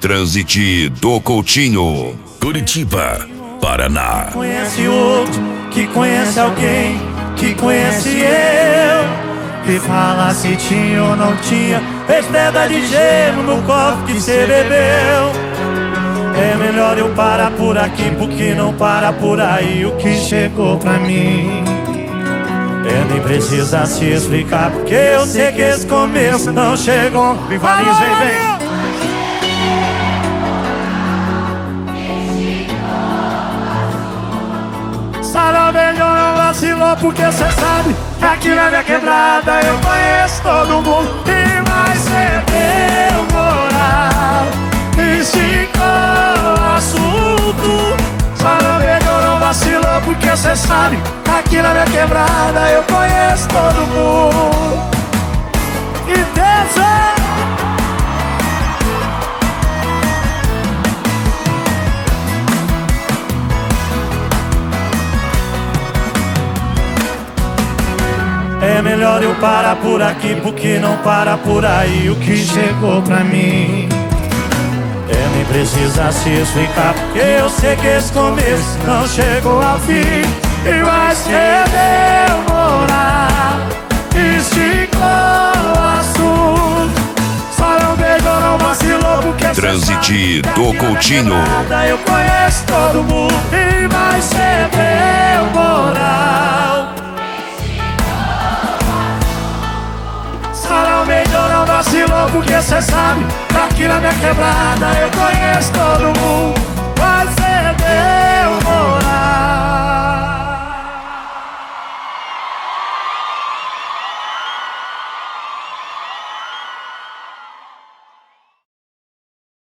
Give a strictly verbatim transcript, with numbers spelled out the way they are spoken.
Transite do Coutinho, Curitiba, Paraná. Conhece outro, que conhece alguém, que conhece eu, que fala se tinha ou não tinha, fez pedra de gelo no copo que cê bebeu. É melhor eu parar por aqui, porque não para por aí o que chegou pra mim. É, nem precisa se explicar, porque eu sei que esse começo não chegou. Vivarinhos, vem, vem. Sarau melhor não vacilou, porque cê sabe que aqui na minha quebrada eu conheço todo mundo. E mais cê deu moral, esticou o assunto. Sarau melhor não vacilou, porque cê sabe que aqui na minha quebrada eu conheço todo mundo. E dança! É melhor eu parar por aqui, porque não para por aí o que chegou pra mim. É, nem precisa se explicar, porque eu sei que esse começo não chegou ao fim. E vai ser demorar, esticou o assunto. Só não beijou, não vacilou, porque Transite do Coutinho. Eu conheço todo mundo. E vai ser demorar. Sarau melhor não vacilou, porque cê sabe que aqui na minha quebrada eu conheço todo mundo. Vai ser Deus.